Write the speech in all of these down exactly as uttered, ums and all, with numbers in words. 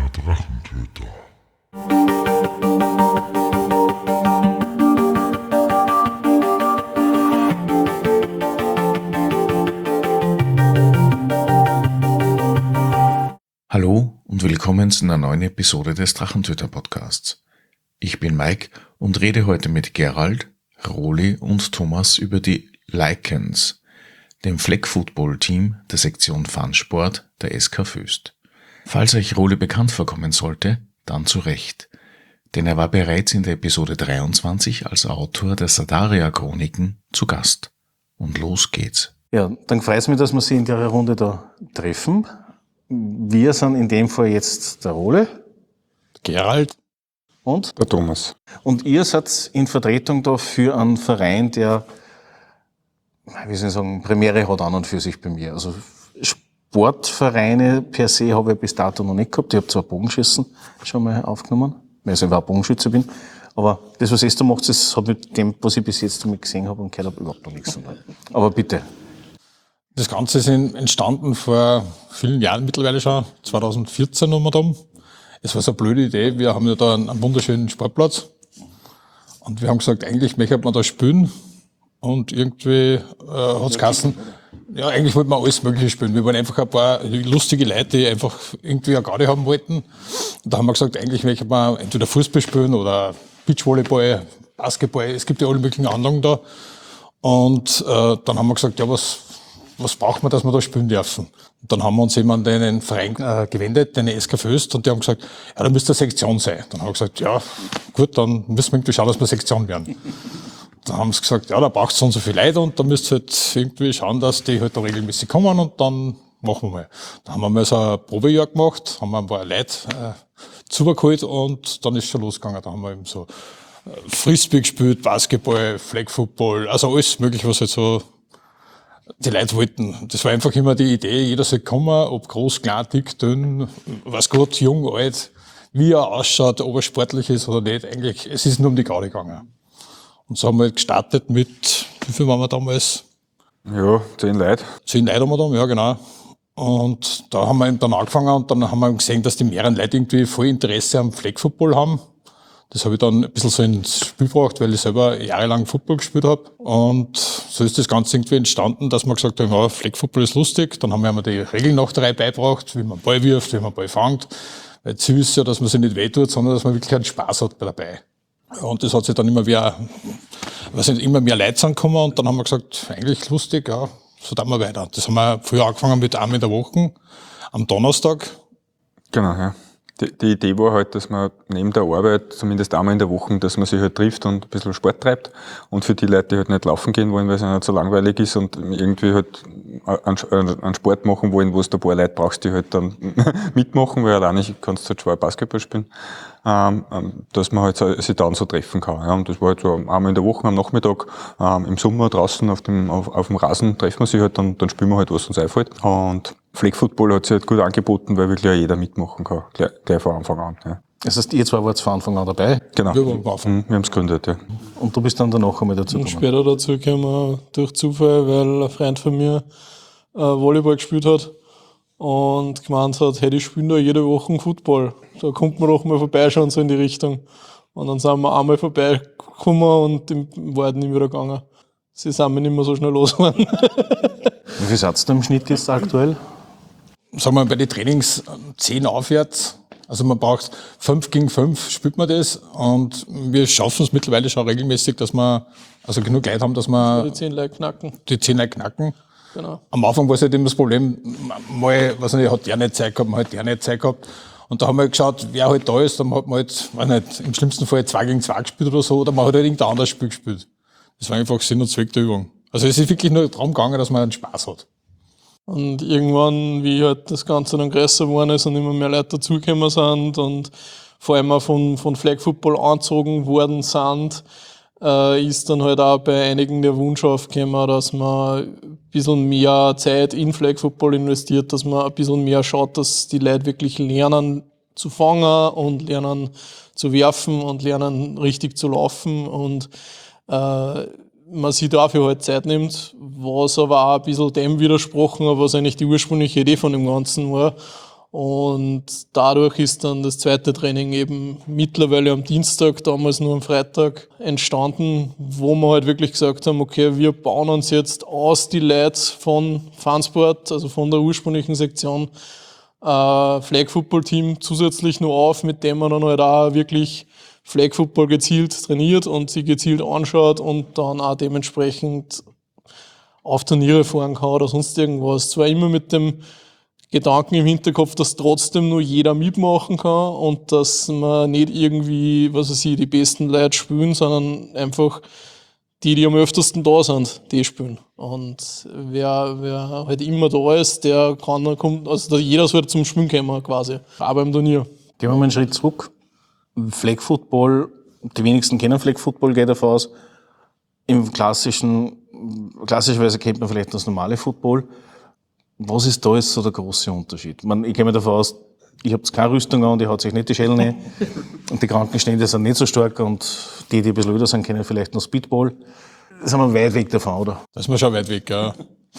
Drachentöter. Hallo und willkommen zu einer neuen Episode des Drachentöter-Podcasts. Ich bin Mike und rede heute mit Gerald, Roli und Thomas über die Lycans, dem Flag-Football-Team der Sektion Fansport der S K Föst. Falls euch Roli bekannt vorkommen sollte, dann zu Recht, denn er war bereits in der Episode dreiundzwanzig als Autor der Sadaria-Chroniken zu Gast. Und los geht's. Ja, dann freut es mich, dass wir Sie in der Runde da treffen. Wir sind in dem Fall jetzt der Roli, Gerald und der Thomas. Und ihr seid in Vertretung da für einen Verein, der, wie soll ich sagen, Premiere hat an und für sich bei mir. Also Sportvereine per se habe ich bis dato noch nicht gehabt. Ich habe zwar Bogenschießen schon mal aufgenommen, weil ich selber auch Bogenschütze bin. Aber das, was Esther macht, das hat mit dem, was ich bis jetzt damit gesehen habe und gehört habe, überhaupt noch nichts zu tun. Aber bitte. Das Ganze ist entstanden vor vielen Jahren mittlerweile schon, zwanzig vierzehn um und um. Es war so eine blöde Idee, wir haben ja da einen, einen wunderschönen Sportplatz und wir haben gesagt, eigentlich möchte man da spielen und irgendwie äh, hat es geheißen, ja, eigentlich wollten wir alles Mögliche spielen. Wir waren einfach ein paar lustige Leute, die einfach irgendwie eine Garde haben wollten. Und da haben wir gesagt, eigentlich möchte man entweder Fußball spielen oder Beachvolleyball, Basketball, es gibt ja alle möglichen Anlagen da. Und äh, dann haben wir gesagt, ja, was was braucht man, dass wir da spielen dürfen? Und dann haben wir uns eben an den Verein äh, gewendet, den S K Föst, und die haben gesagt, ja, da müsste eine Sektion sein. Dann haben wir gesagt, ja, gut, dann müssen wir irgendwie schauen, dass wir Sektion werden. Dann haben sie gesagt, ja, da braucht es so und so viele Leute und da müsst ihr halt irgendwie schauen, dass die halt da regelmäßig kommen und dann machen wir mal. Dann haben wir mal so ein Probejahr gemacht, haben wir ein paar Leute äh, zugeholt und dann ist schon losgegangen. Da haben wir eben so äh, Frisbee gespielt, Basketball, Flag Football, also alles mögliche, was halt so die Leute wollten. Das war einfach immer die Idee, jeder soll kommen, ob groß, klein, dick, dünn, was Gott, jung, alt, wie er ausschaut, ob er sportlich ist oder nicht. Eigentlich, es ist nur um die Garde gegangen. Und so haben wir halt gestartet mit, wie viel waren wir damals? Ja, zehn Leute. Zehn Leute haben wir da, ja genau. Und da haben wir dann angefangen und dann haben wir gesehen, dass die mehreren Leute irgendwie voll Interesse am Flag Football haben. Das habe ich dann ein bisschen so ins Spiel gebracht, weil ich selber jahrelang Football gespielt habe. Und so ist das Ganze irgendwie entstanden, dass wir gesagt haben, ja, Flag Football ist lustig. Dann haben wir einmal die Regeln noch drei beigebracht, wie man Ball wirft, wie man Ball fängt. Weil Ziel ist ja, dass man sich nicht wehtut, sondern dass man wirklich einen Spaß hat dabei. Und das hat sich dann immer mehr, weiß nicht, immer mehr Leute angekommen und dann haben wir gesagt, eigentlich lustig, ja, so tun wir weiter. Das haben wir früher angefangen mit einmal in der Woche, am Donnerstag. Genau, ja. Die, die Idee war halt, dass man neben der Arbeit, zumindest einmal in der Woche, dass man sich halt trifft und ein bisschen Sport treibt. Und für die Leute, die halt nicht laufen gehen wollen, weil es nicht so langweilig ist und irgendwie halt einen Sport machen wollen, wo es da ein paar Leute brauchst, die halt dann mitmachen, weil alleine kannst du halt schwer Basketball spielen, ähm, dass man halt so, sich dann so treffen kann. Ja. Und das war halt so einmal in der Woche am Nachmittag, ähm, im Sommer draußen auf dem, auf, auf dem Rasen treffen wir sich halt, dann, dann spielen wir halt, was uns einfällt. Und Flag Football hat sich halt gut angeboten, weil wirklich jeder mitmachen kann, gleich, gleich von Anfang an. Ja. Das heißt, ihr zwei wart von Anfang an dabei? Genau. Wir waren Wir haben es gegründet, ja. Und du bist dann danach einmal dazu Und gekommen? später dazu gekommen durch Zufall, weil ein Freund von mir äh, Volleyball gespielt hat und gemeint hat, hey, die spielen da jede Woche Football. Da kommt man doch mal vorbeischauen, so in die Richtung. Und dann sind wir einmal vorbeigekommen und im Wald nicht wieder gegangen. Sie sind mir nicht mehr so schnell losgeworden. Wie viel seid ihr da im Schnitt jetzt aktuell? Sagen wir bei den Trainings zehn aufwärts. Also man braucht fünf gegen fünf, spielt man das. Und wir schaffen es mittlerweile schon regelmäßig, dass wir also genug Leute haben, dass wir Die zehn Leute knacken. die zehn Leute knacken. Genau. Am Anfang war es halt immer das Problem, mal, was nicht, hat der nicht Zeit gehabt, mal hat der nicht Zeit gehabt. Und da haben wir halt geschaut, wer halt da ist, dann hat man halt, weiß nicht, im schlimmsten Fall zwei gegen zwei gespielt oder so, oder man hat halt irgendein anderes Spiel gespielt. Das war einfach Sinn und Zweck der Übung. Also es ist wirklich nur darum gegangen, dass man einen Spaß hat. Und irgendwann, wie halt das Ganze dann größer geworden ist und immer mehr Leute dazugekommen sind und vor allem auch von, von Flag Football angezogen worden sind, äh, ist dann halt auch bei einigen der Wunsch aufgekommen, dass man ein bisschen mehr Zeit in Flag Football investiert, dass man ein bisschen mehr schaut, dass die Leute wirklich lernen zu fangen und lernen zu werfen und lernen richtig zu laufen und äh, man sich dafür halt Zeit nimmt, was aber auch ein bisschen dem widersprochen hat, was eigentlich die ursprüngliche Idee von dem Ganzen war. Und dadurch ist dann das zweite Training eben mittlerweile am Dienstag, damals nur am Freitag entstanden, wo wir halt wirklich gesagt haben, okay, wir bauen uns jetzt aus die Leute von Fansport, also von der ursprünglichen Sektion, äh, Flag Football Team zusätzlich noch auf, mit dem man dann halt auch wirklich Flag Football gezielt trainiert und sie gezielt anschaut und dann auch dementsprechend auf Turniere fahren kann oder sonst irgendwas. Zwar immer mit dem Gedanken im Hinterkopf, dass trotzdem nur jeder mitmachen kann und dass man nicht irgendwie, was weiß ich, die besten Leute spielen, sondern einfach die, die am öftersten da sind, die spielen. Und wer, wer halt immer da ist, der kann, kommt, also jeder soll zum Spielen kommen quasi, auch beim Turnier. Gehen wir mal einen Schritt zurück. Flag Football, die wenigsten kennen Flag Football, geht davon aus. Im klassischen, klassischerweise kennt man vielleicht das normale Football. Was ist da jetzt so der große Unterschied? Man, ich gehe mir davon aus, ich habe keine Rüstung an und ich hat sich nicht die Schellen ein. Und die Krankenstände sind nicht so stark und die, die ein bisschen öder sind, kennen vielleicht noch Speedball. Da sind wir weit weg davon, oder? Da ist man schon weit weg, ja.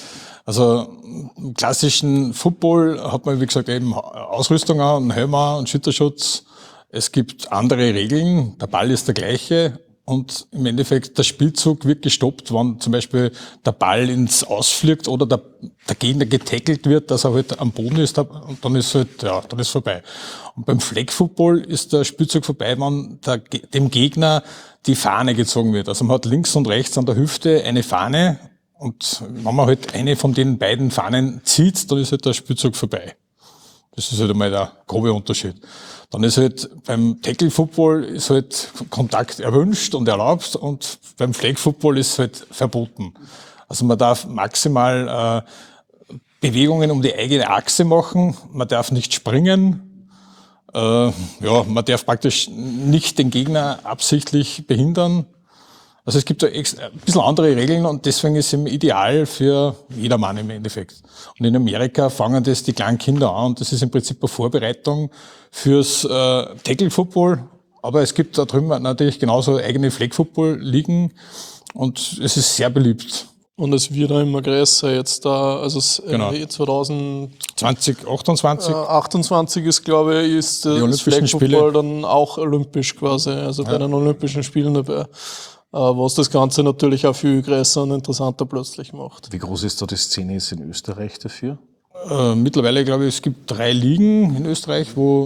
Also im klassischen Football hat man, wie gesagt, eben Ausrüstung an, einen Helm an, einen Schütterschutz. Es gibt andere Regeln, der Ball ist der gleiche. Und im Endeffekt, der Spielzug wird gestoppt, wenn zum Beispiel der Ball ins Ausfliegt oder der, der Gegner getackelt wird, dass er halt am Boden ist, und dann ist halt, ja, dann ist vorbei. Und beim Flag Football ist der Spielzug vorbei, wenn der, dem Gegner die Fahne gezogen wird. Also man hat links und rechts an der Hüfte eine Fahne und wenn man halt eine von den beiden Fahnen zieht, dann ist halt der Spielzug vorbei. Das ist halt einmal der grobe Unterschied. Dann ist halt beim Tackle Football ist halt Kontakt erwünscht und erlaubt und beim Flag Football ist halt verboten. Also man darf maximal äh, Bewegungen um die eigene Achse machen, man darf nicht springen, äh, ja, man darf praktisch nicht den Gegner absichtlich behindern. Also es gibt da ein bisschen andere Regeln und deswegen ist es eben ideal für jedermann im Endeffekt. Und in Amerika fangen das die kleinen Kinder an und das ist im Prinzip eine Vorbereitung fürs äh, Tackle-Football. Aber es gibt da drüben natürlich genauso eigene Flag-Football-Ligen und es ist sehr beliebt. Und es wird auch immer größer jetzt da, also es, Genau. äh, zwanzig zwanzig achtundzwanzig. achtundzwanzig ist, glaube ich, ist das Olympischen Flag Football Spiele. dann auch olympisch quasi, also bei Ja. den Olympischen Spielen dabei. Äh, was das Ganze natürlich auch viel größer und interessanter plötzlich macht. Wie groß ist da die Szene jetzt in Österreich dafür? Äh, mittlerweile, glaube ich, es gibt drei Ligen in Österreich, wo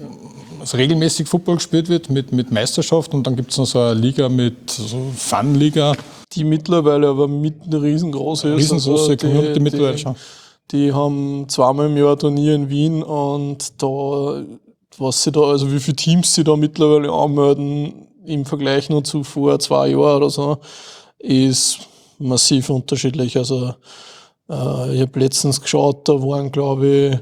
also regelmäßig Football gespielt wird mit, mit Meisterschaft und dann gibt es noch so eine Liga mit so Fun-Liga. Die mittlerweile aber mit riesengroß ist. Riesengroße also Community die, mittlerweile die, schon. die haben zweimal im Jahr ein Turnier in Wien und da, was sie da, also wie viele Teams sie da mittlerweile anmelden, im Vergleich nur zu vor zwei Jahren oder so, ist massiv unterschiedlich. Also äh, ich habe letztens geschaut, da waren, glaube ich,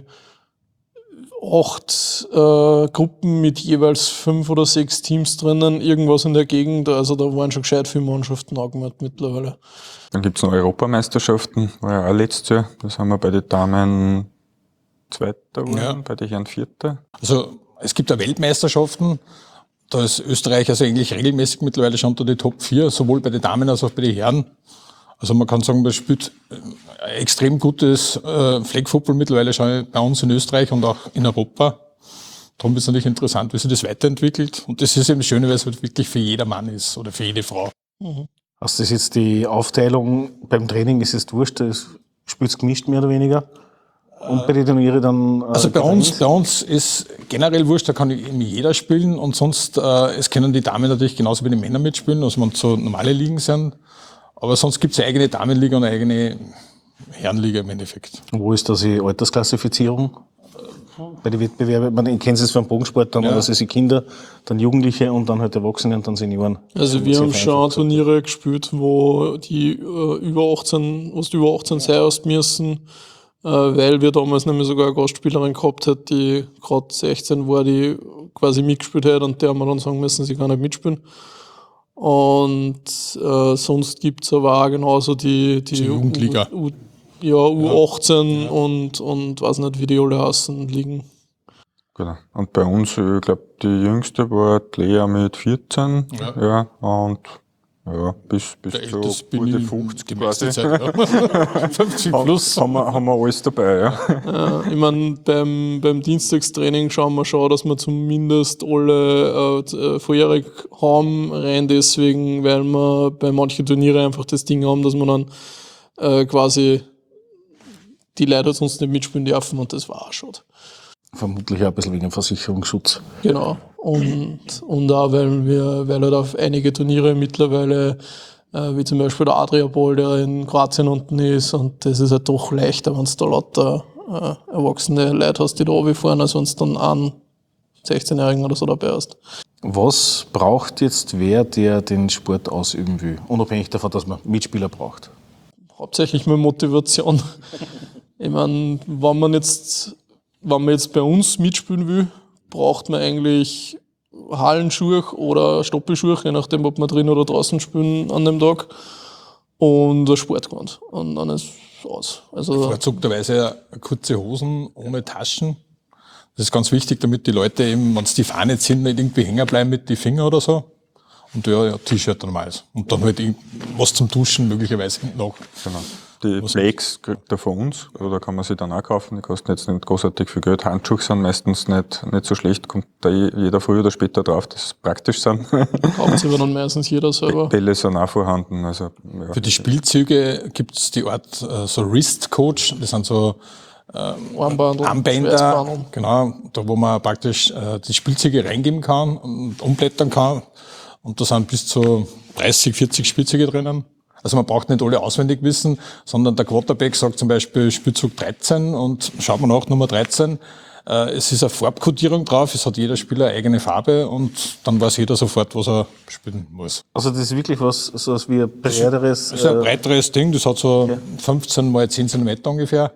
acht äh, Gruppen mit jeweils fünf oder sechs Teams drinnen, irgendwas in der Gegend. Also da waren schon gescheit viele Mannschaften angemeldet mittlerweile. Dann gibt's noch Europameisterschaften, war ja auch letztes Jahr. Das haben wir bei den Damen Zweiter geworden, Ja. bei den Herren Vierter. Also es gibt ja Weltmeisterschaften, da ist Österreich also eigentlich regelmäßig mittlerweile schon unter die Top vier, sowohl bei den Damen als auch bei den Herren. Also man kann sagen, man spielt äh, extrem gutes äh, Flag Football mittlerweile schon bei uns in Österreich und auch in Europa. Darum ist es natürlich interessant, wie sich das weiterentwickelt. Und das ist eben das Schöne, weil es halt wirklich für jeder Mann ist oder für jede Frau. Mhm. Also das ist jetzt die Aufteilung beim Training, ist es wurscht, das spielt's gemischt mehr oder weniger? Und bei den Turnieren dann... Äh, Also bei getrennt? uns, bei uns ist generell wurscht, da kann eben jeder spielen und sonst, äh, es können die Damen natürlich genauso wie die Männer mitspielen, also wenn es so normale Ligen sind. Aber sonst gibt es eine eigene Damenliga und eine eigene Herrenliga im Endeffekt. Wo ist da die Altersklassifizierung bei den Wettbewerben? Man, ich kenne es vom Bogensport, dann Ja. also sind Kinder, dann Jugendliche und dann halt Erwachsene und dann Senioren. Also wir Sehr haben schon vereinfacht. Turniere gespielt, wo die äh, über achtzehn, was die über achtzehn sein hast müssen, äh, weil wir damals nämlich sogar eine Gastspielerin gehabt hat, die gerade sechzehn war, die quasi mitgespielt hat und der haben wir dann sagen müssen, sie kann nicht mitspielen. Und äh, sonst gibt's aber auch genauso die, die, Die Jugendliga. U, U, ja, U achtzehn und, und weiß nicht, wie die alle heißen, liegen. Genau. Und bei uns, ich glaube, die jüngste war die Lea mit vierzehn. Ja. Ja. Und Ja, bis, bis Der zu Älteste bin gute ich fünfzig die meiste quasi. Zeit, ja. fünfzig plus. Haben wir, haben wir alles dabei, ja. Äh, ich meine, beim, beim Dienstagstraining schauen wir schon, dass wir zumindest alle äh, äh, vorjährig haben, rein deswegen, weil wir bei manchen Turnieren einfach das Ding haben, dass wir dann äh, quasi die Leute sonst nicht mitspielen dürfen und das war auch schon. Vermutlich auch ein bisschen wegen dem Versicherungsschutz. Genau. Und, und auch, weil wir, weil halt auf einige Turniere mittlerweile, äh, wie zum Beispiel der Adriapol, der in Kroatien unten ist, und das ist halt doch leichter, wenn du da lauter äh, erwachsene Leute hast, die da runterfahren, als wenn du dann einen sechzehnjährigen oder so dabei hast. Was braucht jetzt wer, der den Sport ausüben will? Unabhängig davon, dass man Mitspieler braucht. Hauptsächlich mal Motivation. Ich meine, wenn man jetzt, wenn man jetzt bei uns mitspielen will, braucht man eigentlich Hallenschuhe oder Stoppelschuhe, je nachdem, ob man drin oder draußen spielen an dem Tag, und ein Sportgewand. Und dann ist es aus. Also, Vorzugsweise kurze Hosen ohne Taschen. Das ist ganz wichtig, damit die Leute eben, wenn sie die Fahne ziehen, nicht irgendwie hängen bleiben mit den Fingern oder so. Und ja, ja, T-Shirt normales. Und dann halt was zum Duschen möglicherweise hinten noch. Genau. Die Flakes kriegt er von uns, oder kann man sie dann auch kaufen. Die kosten jetzt nicht großartig viel Geld. Handschuhe sind meistens nicht, nicht so schlecht, kommt da jeder früher oder später drauf, dass sie praktisch sind. kauft sie aber dann meistens jeder selber. Bälle sind auch vorhanden. Also, ja. Für die Spielzüge gibt's die Art äh, so Wrist Coach. Das sind so Armband und Armbänder, Schweißband. genau, da wo man praktisch äh, die Spielzüge reingeben kann und umblättern kann. Und da sind bis zu dreißig, vierzig Spielzüge drinnen. Also man braucht nicht alle auswendig wissen, sondern der Quarterback sagt zum Beispiel Spielzug dreizehn und schaut man nach Nummer dreizehn. Äh, es ist eine Farbkodierung drauf, es hat jeder Spieler eine eigene Farbe und dann weiß jeder sofort, was er spielen muss. Also das ist wirklich was, so was wie ein breiteres... Das ist ein äh, breiteres Ding, das hat so fünfzehn mal zehn Zentimeter ungefähr.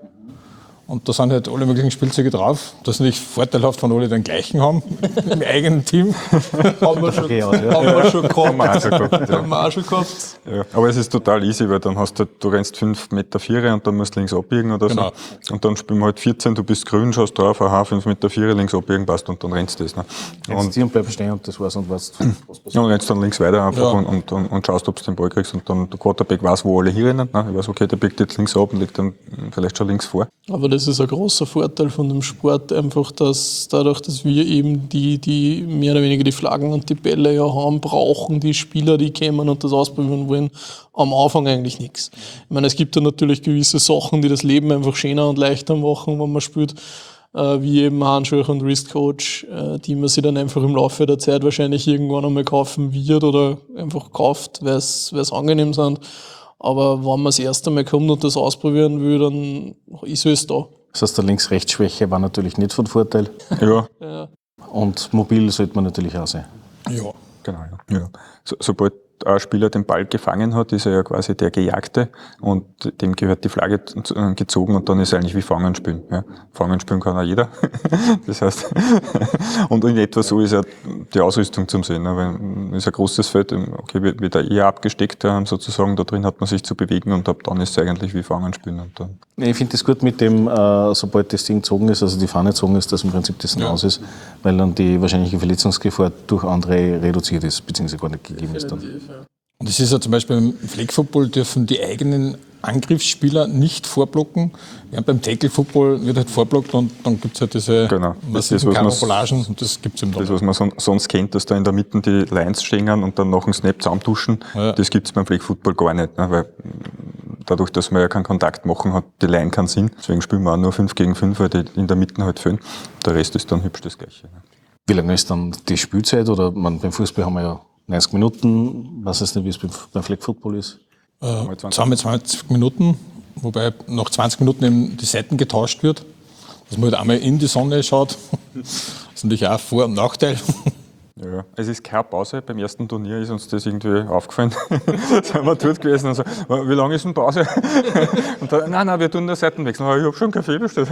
Und da sind halt alle möglichen Spielzeuge drauf. Das ist natürlich vorteilhaft, wenn alle den gleichen haben, im eigenen Team. Haben wir schon, okay, ja, ja. haben wir schon gehabt. Haben wir auch schon gehabt, ja. Haben wir auch schon gehabt. Ja, aber es ist total easy, weil dann hast du, du rennst fünf Meter vier und dann musst du links abbiegen oder Genau. so. Und dann spielen wir halt vierzehn, du bist grün, schaust drauf, aha, fünf Meter vier links abbiegen passt und dann rennst du das. Ne? Jetzt Und, hier und bleib stehen und das war's und weißt, was passiert. und rennst dann links weiter einfach Ja. und, und, und, und schaust, ob du den Ball kriegst und dann der Quarterback weiß, wo alle hinrennen. Ne? Ich weiß, okay, der biegt jetzt links ab und liegt dann vielleicht schon links vor. Aber das ist ein großer Vorteil von dem Sport, einfach, dass dadurch, dass wir eben die, die mehr oder weniger die Flaggen und die Bälle ja haben, brauchen die Spieler, die kommen und das ausprobieren wollen, am Anfang eigentlich nichts. Ich meine, es gibt ja natürlich gewisse Sachen, die das Leben einfach schöner und leichter machen, wenn man spielt, äh, wie eben Handschuhe und Wristcoach, äh, die man sich dann einfach im Laufe der Zeit wahrscheinlich irgendwann einmal kaufen wird oder einfach kauft, weil es angenehm sind. Aber wenn man das erste Mal kommt und das ausprobieren will, dann ist es da. Das heißt, der Links-Rechts-Schwäche war natürlich nicht von Vorteil. Ja, Und mobil sollte man natürlich auch sein. Ja. genau. Ja. Ja. So, sobald ein Spieler den Ball gefangen hat, ist er ja quasi der Gejagte und dem gehört die Flagge z- gezogen und dann ist er eigentlich wie Fangen spielen. Ja. Fangen spielen kann auch jeder. Das heißt, und in etwa so ist ja die Ausrüstung zum Sehen. Ne? Weil es ist ein großes Feld, okay, wird, wird er eher abgesteckt ähm, sozusagen, da drin hat man sich zu bewegen und ab dann ist es eigentlich wie Fangen spielen. Und dann Ich finde das gut mit dem, äh, sobald das Ding gezogen ist, also die Fahne gezogen ist, dass im Prinzip das dann aus ist, weil dann die wahrscheinliche Verletzungsgefahr durch andere reduziert ist, beziehungsweise gar nicht gegeben ist dann. Und es ist ja zum Beispiel im Flag Football dürfen die eigenen Angriffsspieler nicht vorblocken. Ja, beim Tackle Football wird halt vorblockt und dann gibt's halt diese Genau. Das ist, massiven was man's- Karambolagen und das gibt's im das, dann. was man son- sonst kennt, dass da in der Mitte die Lines stehen und dann nach dem Snap zusammentuschen, Ja. das gibt's beim Flag Football gar nicht, ne? Weil dadurch, dass man ja keinen Kontakt machen, hat die Line keinen Sinn. Deswegen spielen wir auch nur fünf gegen fünf, weil die in der Mitte halt fehlen. Der Rest ist dann hübsch das Gleiche. Ne? Wie lange ist dann die Spielzeit? Oder man, beim Fußball haben wir ja neunzig Minuten, weiß jetzt nicht, wie es beim, beim Flag Football ist. Äh, zweiundzwanzig Minuten, wobei nach zwanzig Minuten eben die Seiten getauscht wird, dass man halt einmal in die Sonne schaut. Das ist natürlich auch ein Vor- und Nachteil. Ja, es ist keine Pause. Beim ersten Turnier ist uns das irgendwie aufgefallen. Sind wir dort gewesen und so, wie lange ist denn Pause? Und da, nein, nein, wir tun nur Seitenwechsel. Ich habe schon einen Kaffee bestellt.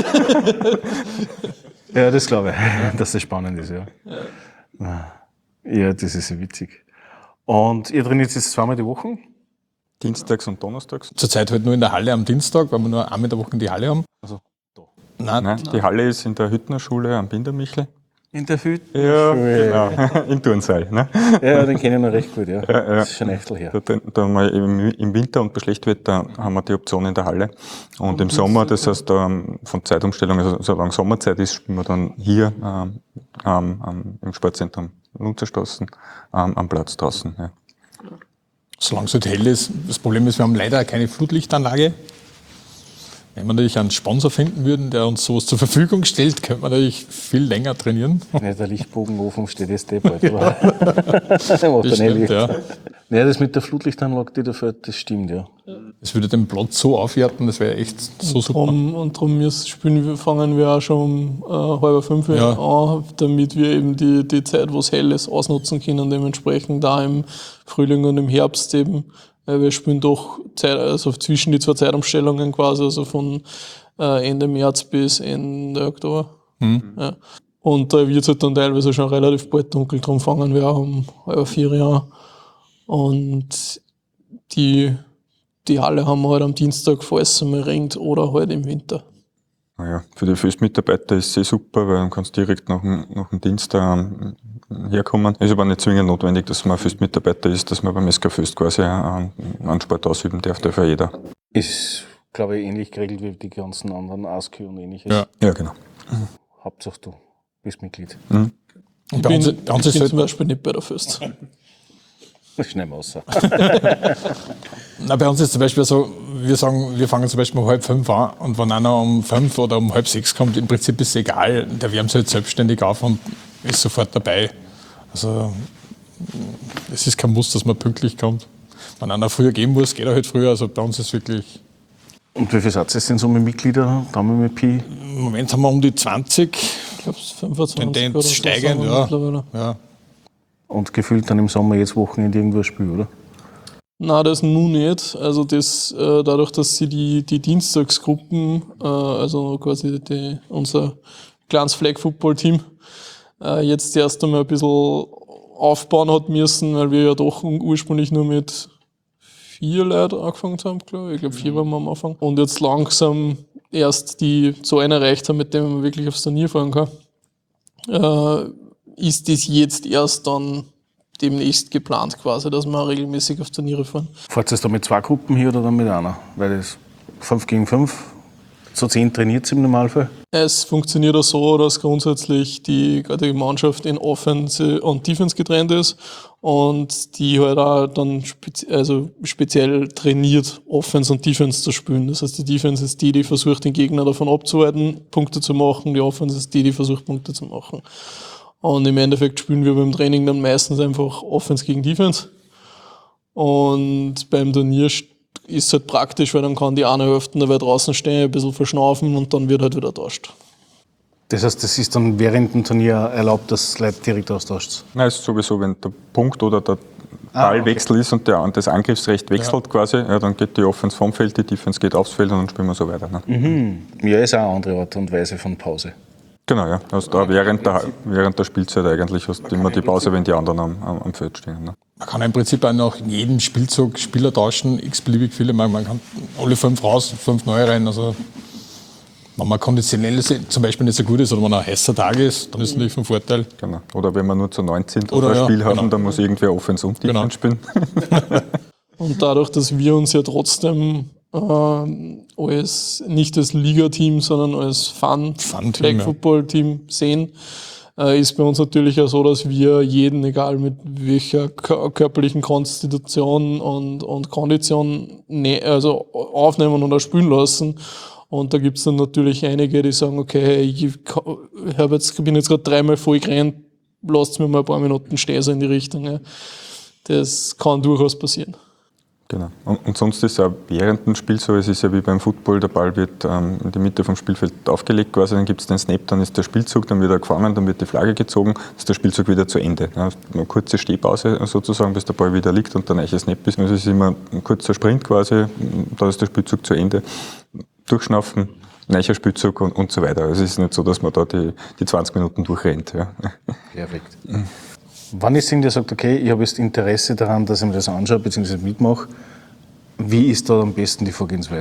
Ja, das glaube ich, dass das spannend ist, ja. Ja, das ist ja witzig. Und ihr trainiert jetzt zweimal die Woche? Dienstags und Donnerstags. Zurzeit halt nur in der Halle am Dienstag, weil wir nur einmal in der Woche in die Halle haben. Also, Nein, Nein, die Halle ist in der Hüttner Schule am Bindermichel. In der Hütte? Ja, genau. Im Turnsaal. Ne? Ja, den kenne ich noch recht gut, ja. Ja, ja. Das ist schon echt her. Da, da haben wir im, im Winter und bei Schlechtwetter haben wir die Option in der Halle. Und im Sommer, das heißt, ähm, von Zeitumstellung, also solange Sommerzeit ist, spielen wir dann hier ähm, ähm, im Sportzentrum Lunzerstraßen ähm, am Platz draußen. Ja. Solange es halt hell ist. Das Problem ist, wir haben leider keine Flutlichtanlage. Wenn wir natürlich einen Sponsor finden würden, der uns sowas zur Verfügung stellt, könnte man natürlich viel länger trainieren. Ja, der Lichtbogenofen steht jetzt eh bald. Aber Das stimmt, ja. Ja, das mit der Flutlichtanlage, die da fährt, das stimmt, ja. Es würde den Platz so aufwerten, das wäre echt so super. Drum, und darum spielen wir, fangen wir auch schon um äh, halb fünf Ja. an, damit wir eben die, die Zeit, wo es hell ist, ausnutzen können. Dementsprechend da im Frühling und im Herbst eben. Weil wir spielen doch Zeit, also zwischen die zwei Zeitumstellungen quasi, also von äh, Ende März bis Ende Oktober. Mhm. Ja. Und da wird es halt dann teilweise schon relativ bald dunkel, darum fangen wir auch um halb vier an. Und die, die Halle haben wir halt am Dienstag, falls es mal regnet, oder halt im Winter. Naja, für die Föst-Mitarbeiter ist es eh super, weil du kannst direkt nach dem, nach dem Dienst ähm, herkommen. Ist aber nicht zwingend notwendig, dass man Föst-Mitarbeiter ist, dass man beim S K Föst quasi einen, einen Sport ausüben darf, darf ja jeder. Ist, glaube ich, ähnlich geregelt wie die ganzen anderen A S K und ähnliches. Ja. Ja, genau. Hauptsache du bist Mitglied. Und Ich bei bin, uns, ich bei uns ist bin halt, zum Beispiel nicht bei der Föst. Das schneiden wir raus. na, bei uns ist zum Beispiel so, wir sagen, wir fangen zum Beispiel um halb fünf an und wenn einer um fünf oder um halb sechs kommt, im Prinzip ist es egal, der wärmt sich halt selbstständig auf und ist sofort dabei. Also es ist kein Muss, dass man pünktlich kommt. Wenn einer früher gehen muss, geht er halt früher. Also bei uns ist wirklich, Und wie viele Satz sind so mit Mitgliedern? Daumen mit Pi? im Moment haben wir um die zwanzig, Ich glaube, es ist fünfundzwanzig Tendenz oder so steigend, sind wir ja. mittlerweile. ja. Und gefühlt dann im Sommer jetzt Wochenende irgendwo ein Spiel, oder? Nein, das nun nicht. Also das, äh, dadurch, dass sie die, die Dienstagsgruppen, äh, also quasi die, unser kleines Flag-Football-Team, äh, jetzt erst einmal ein bisschen aufbauen hat müssen, weil wir ja doch ursprünglich nur mit vier Leuten angefangen haben, glaube ich. Ich glaube, vier waren wir am Anfang. Und jetzt langsam erst die so einen erreicht haben, mit dem man wirklich aufs Turnier fahren kann. Äh, ist das jetzt erst dann demnächst geplant quasi, dass wir regelmäßig auf Turniere fahren. Fahrt ihr da mit zwei Gruppen hier oder dann mit einer? Weil das fünf gegen fünf, so zehn trainiert im Normalfall. Es funktioniert auch so, dass grundsätzlich die, die Mannschaft in Offense und Defense getrennt ist und die halt auch dann spezi also speziell trainiert, Offense und Defense zu spielen. Das heißt, die Defense ist die, die versucht, den Gegner davon abzuhalten, Punkte zu machen. Die Offense ist die, die versucht, Punkte zu machen. Und im Endeffekt spielen wir beim Training dann meistens einfach Offense gegen Defense. Und beim Turnier ist es halt praktisch, weil dann kann die eine Hälfte dabei draußen stehen, ein bisschen verschnaufen und dann wird halt wieder tauscht. Das heißt, das ist dann während dem Turnier erlaubt, dass Leute direkt austauscht. Nein, es ist sowieso, wenn der Punkt oder der Ballwechsel ist und, der, und das Angriffsrecht wechselt quasi, ja, dann geht die Offense vom Feld, die Defense geht aufs Feld und dann spielen wir so weiter. Ne? Mhm. Ja, ist auch eine andere Art und Weise von Pause. Genau, ja. Also da während der, während der Spielzeit eigentlich hast du immer die Pause, wenn die anderen am, am, am Feld stehen. Ne? Man kann im Prinzip auch nach jedem Spielzug Spieler tauschen, x-beliebig viele. Man, man kann alle fünf raus, fünf neue rein. Also wenn man konditionell zum Beispiel nicht so gut ist oder wenn ein heißer Tag ist, dann ist es natürlich von Vorteil. Genau. Oder wenn wir nur zu neun sind Oder oder ein ja, Spiel haben, genau. dann muss irgendwer Offense und Defense Genau. spielen. Und dadurch, dass wir uns ja trotzdem äh, als nicht als Liga-Team, sondern als Fun, Fun-Team, Flag-Football-Team sehen, äh, ist bei uns natürlich auch so, dass wir jeden, egal mit welcher körperlichen Konstitution und, und Kondition, ne, also aufnehmen und auch spielen lassen. Und da gibt's dann natürlich einige, die sagen, okay, ich hab jetzt, bin jetzt gerade dreimal voll gerannt, lasst mir mal ein paar Minuten stehen, so in die Richtung. Ja. Das kann durchaus passieren. Genau. Und, und sonst ist es auch während dem Spiel so, es ist ja wie beim Football, der Ball wird ähm, in die Mitte vom Spielfeld aufgelegt quasi, dann gibt es den Snap, dann ist der Spielzug, dann wird er gefangen, dann wird die Flagge gezogen, dann ist der Spielzug wieder zu Ende. Ja, eine kurze Stehpause sozusagen, bis der Ball wieder liegt und der neue Snap ist. Also es ist immer ein kurzer Sprint quasi, da ist der Spielzug zu Ende. Durchschnaufen, neuer Spielzug und, und so weiter. Also es ist nicht so, dass man da die, die zwanzig Minuten durchrennt. Ja. Perfekt. Wann ist irgendwer sagt, okay, ich habe jetzt Interesse daran, dass ich mir das anschaue bzw. mitmache, wie ist da am besten die Vorgehensweise?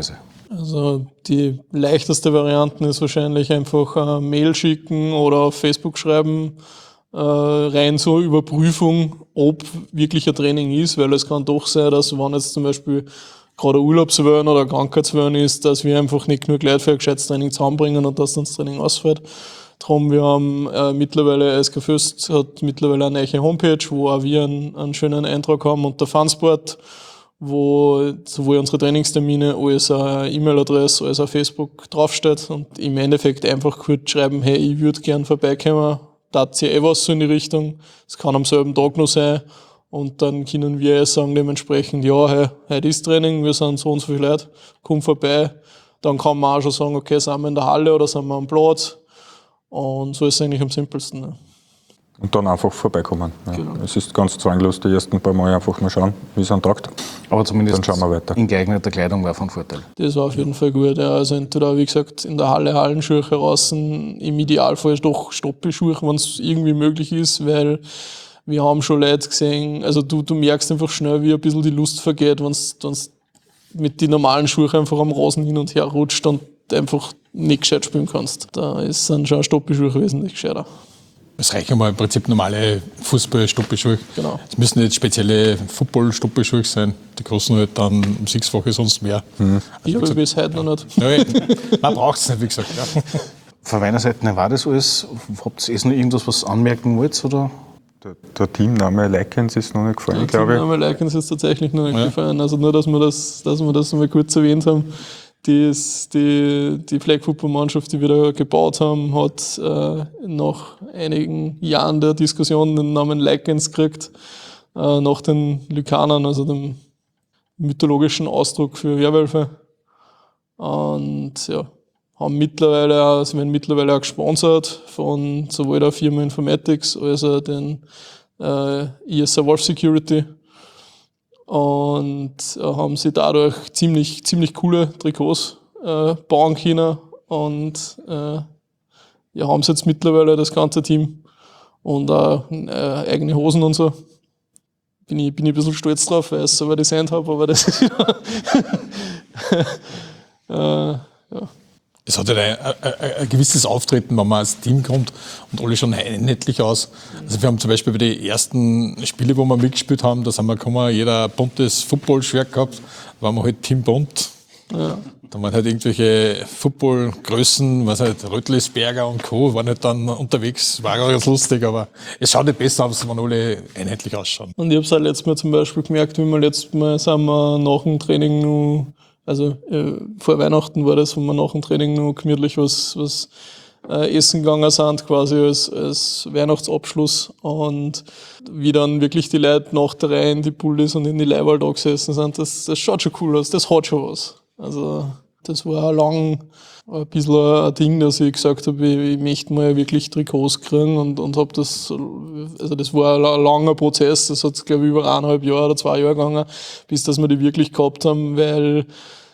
Also die leichteste Variante ist wahrscheinlich einfach eine Mail schicken oder auf Facebook schreiben, äh, rein zur Überprüfung, ob wirklich ein Training ist, weil es kann doch sein, dass wenn jetzt zum Beispiel gerade Urlaubswellen oder Krankheitswellen ist, dass wir einfach nicht genug Leute für ein gescheites Training zusammenbringen und dass dann das Training ausfällt. Darum, wir haben äh, mittlerweile, S K Föst hat mittlerweile eine neue Homepage, wo auch wir einen, einen schönen Eintrag haben unter Fansport, wo sowohl unsere Trainingstermine als auch eine E-Mail-Adresse als auch Facebook draufsteht und im Endeffekt einfach kurz schreiben, hey, ich würde gern vorbeikommen, tat ihr eh was so in die Richtung, es kann am selben Tag noch sein und dann können wir ja sagen dementsprechend, ja, hey, heute ist Training, wir sind so und so viele Leute, komm vorbei, dann kann man auch schon sagen, okay, sind wir in der Halle oder sind wir am Platz und so ist es eigentlich am simpelsten. Ne? Und dann einfach vorbeikommen. Ja. Genau. Es ist ganz zwanglos, die ersten paar Mal einfach mal schauen, wie es antagt. Aber zumindest Dann schauen wir weiter. in geeigneter Kleidung war von Vorteil. Das war auf jeden Fall gut. Ja. Also entweder, wie gesagt, in der Halle Hallenschuhe raus, im Idealfall doch Stoppelschuhe, wenn es irgendwie möglich ist, weil wir haben schon Leute gesehen, also du, du merkst einfach schnell, wie ein bisschen die Lust vergeht, wenn du mit den normalen Schuhen einfach am Rasen hin und her rutscht und einfach nicht gescheit spielen kannst. Da ist dann schon Stoppelschuhe wesentlich gescheiter. Es reichen mal im Prinzip normale Fußball-Stoppelschuhe. Genau. Es müssen nicht spezielle Football-Stoppelschuhe sein. Die kosten halt dann um sechsfache sonst mehr. Mhm. Also Ich habe bis heute noch nicht. Ja, man braucht es nicht, wie gesagt. Ja. Von meiner Seite war das alles. Habt ihr noch irgendwas, was anmerken wollt? Oder? Der, der Teamname Lycans ist noch nicht gefallen, glaube ich. Der Teamname Lycans ist tatsächlich noch nicht Ja. gefallen. Also nur, dass wir das, dass wir das mal kurz erwähnt haben. Die, ist, die, die Flag-Football-Mannschaft, die wir da gebaut haben, hat äh, nach einigen Jahren der Diskussion den Namen Lycans gekriegt, äh, nach den Lycanern, also dem mythologischen Ausdruck für Werwölfe. Und ja, haben mittlerweile, auch- sie werden mittlerweile auch gesponsert von sowohl der Firma Informatics als auch den äh, I S A Wolf Security. Und äh, haben sie dadurch ziemlich, ziemlich coole Trikots äh, bauen können und äh, ja, haben sie jetzt mittlerweile das ganze Team und auch äh, eigene Hosen und so. Bin ich, bin ich ein bisschen stolz drauf, weil ich es selber designt habe, aber das ist äh, ja. Es hat halt ein, ein, ein gewisses Auftreten, wenn man als Team kommt und alle schauen einheitlich aus. Also wir haben zum Beispiel bei den ersten Spielen, wo wir mitgespielt haben, da sind wir gekommen, jeder ein buntes Football-Shirt gehabt, da waren wir halt Team bunt. Ja. Da waren halt irgendwelche Football-Größen, was halt Rötlisberger und Co. waren halt dann unterwegs, war auch ganz lustig, aber es schaut nicht besser aus, wenn alle einheitlich ausschauen. Und ich habe es halt letztes Mal zum Beispiel gemerkt, wie wir letztes Mal sind wir nach dem Training noch, also äh, vor Weihnachten war das, wo wir nach dem Training noch gemütlich was, was äh, essen gegangen sind, quasi als, als Weihnachtsabschluss. Und wie dann wirklich die Leute nach der Reihe in die Pullis und in die Leihwahl da gesessen sind, das, das schaut schon cool aus, das hat schon was. Also das war auch lang ein bisschen ein Ding, dass ich gesagt habe, ich, ich möchte mal wirklich Trikots kriegen und, und habe das, also das war ein langer Prozess, das hat glaube ich über eineinhalb Jahre oder zwei Jahre gegangen, bis dass wir die wirklich gehabt haben, weil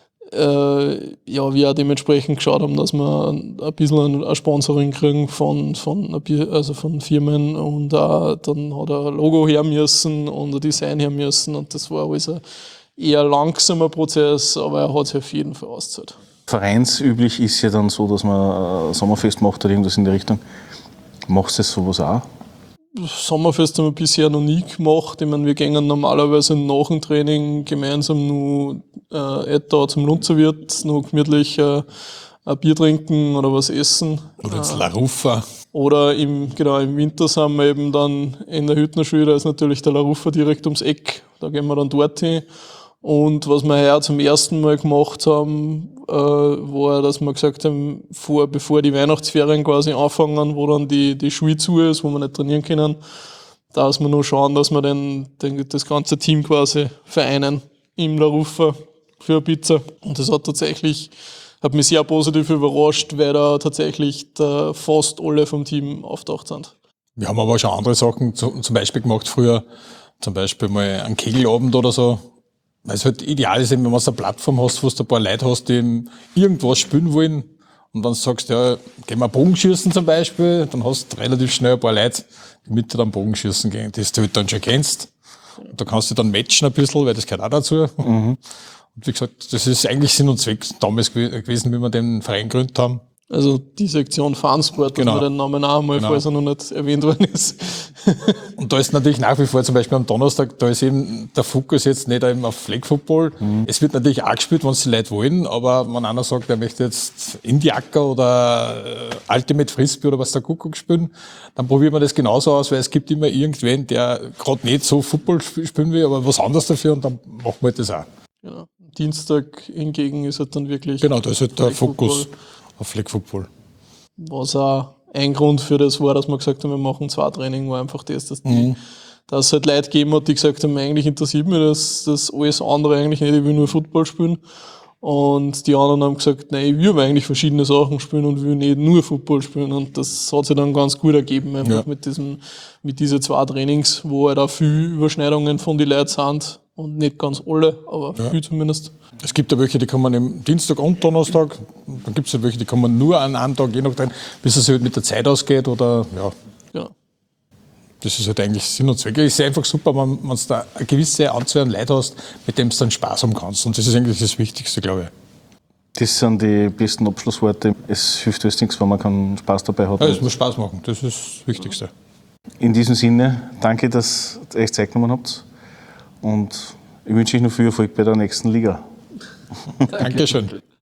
äh, ja, wir auch dementsprechend geschaut haben, dass wir ein bisschen ein Sponsoring kriegen von, von, also von Firmen und auch, dann hat ein Logo her müssen und ein Design her müssen und das war alles ein eher langsamer Prozess, aber er hat sich auf jeden Fall ausgezahlt. Vereinsüblich ist ja dann so, dass man ein Sommerfest macht oder irgendwas in die Richtung. Machst du sowas auch? Sommerfest haben wir bisher noch nie gemacht. Ich meine, wir gehen normalerweise nach dem Training gemeinsam nur äh, etwa zum Lunzerwirt, noch gemütlich äh, ein Bier trinken oder was essen. Oder ins La Rufa. Oder im, genau, im Winter sind wir eben dann in der Hüttnerschule, da ist natürlich der La Rufa direkt ums Eck. Da gehen wir dann dort hin. Und was wir heuer zum ersten Mal gemacht haben, äh, war, dass wir gesagt haben, vor, bevor die Weihnachtsferien quasi anfangen, wo dann die, die Schule zu ist, wo wir nicht trainieren können, dass wir nur schauen, dass wir den, den, das ganze Team quasi vereinen im La Rufa für eine Pizza. Und das hat tatsächlich, hat mich sehr positiv überrascht, weil da tatsächlich da fast alle vom Team auftaucht sind. Wir haben aber auch schon andere Sachen zu, zum Beispiel gemacht früher, zum Beispiel mal einen Kegelabend oder so. Weil es halt ideal ist, eben, wenn du eine Plattform hast, wo du ein paar Leute hast, die eben irgendwas spielen wollen und dann sagst du, ja, gehen wir Bogenschießen zum Beispiel, dann hast du relativ schnell ein paar Leute, die mit dir dann Bogenschießen gehen, das du halt dann schon kennst. Und da kannst du dann matchen ein bisschen, weil das gehört auch dazu. Mhm. Und wie gesagt, das ist eigentlich Sinn und Zweck damals gewesen, wie wir den Verein gegründet haben. Also die Sektion Fansport, Genau. dass man den Namen auch mal, Genau. falls er noch nicht erwähnt worden ist. Und da ist natürlich nach wie vor zum Beispiel am Donnerstag, da ist eben der Fokus jetzt nicht eben auf Flag Football. Mhm. Es wird natürlich auch gespielt, wenn es die Leute wollen, aber wenn einer sagt, er möchte jetzt Indie-Acker oder äh, Ultimate Frisbee oder was der Kuckuck spielen, dann probieren wir das genauso aus, weil es gibt immer irgendwen, der gerade nicht so Football spielen will, aber was anderes dafür und dann machen wir halt das auch. Genau. Dienstag hingegen ist halt dann wirklich... Genau, da ist halt der Flag Fokus Football. auf Flag Football. Was auch ein Grund für das war, dass wir gesagt haben, wir machen zwei Training, war einfach das, dass, die, Mhm. dass es halt Leute gegeben hat, die gesagt haben, eigentlich interessiert mich das, das alles andere eigentlich nicht, ich will nur Football spielen. Und die anderen haben gesagt, nein, ich will eigentlich verschiedene Sachen spielen und will nicht nur Football spielen. Und das hat sich dann ganz gut ergeben, einfach Ja. mit diesem, mit diesen zwei Trainings, wo halt auch viel Überschneidungen von den Leuten sind. Und nicht ganz alle, aber Ja. viel zumindest. Es gibt ja welche, die kommen am Dienstag und Donnerstag. Und dann gibt es ja welche, die kommen nur an einem Tag, je nachdem, bis es halt mit der Zeit ausgeht. Oder, ja, Genau. das ist halt eigentlich Sinn und Zweck. Es ist einfach super, wenn du da eine gewisse Anzahl an Leuten hast, mit dem du dann Spaß haben kannst. Und das ist eigentlich das Wichtigste, glaube ich. Das sind die besten Abschlussworte. Es hilft alles nichts, wenn man keinen Spaß dabei hat. Ja, es muss Spaß machen, das ist das Wichtigste. In diesem Sinne, danke, dass ihr euch Zeit genommen habt. Und ich wünsche euch noch viel Erfolg bei der nächsten Liga. Dankeschön.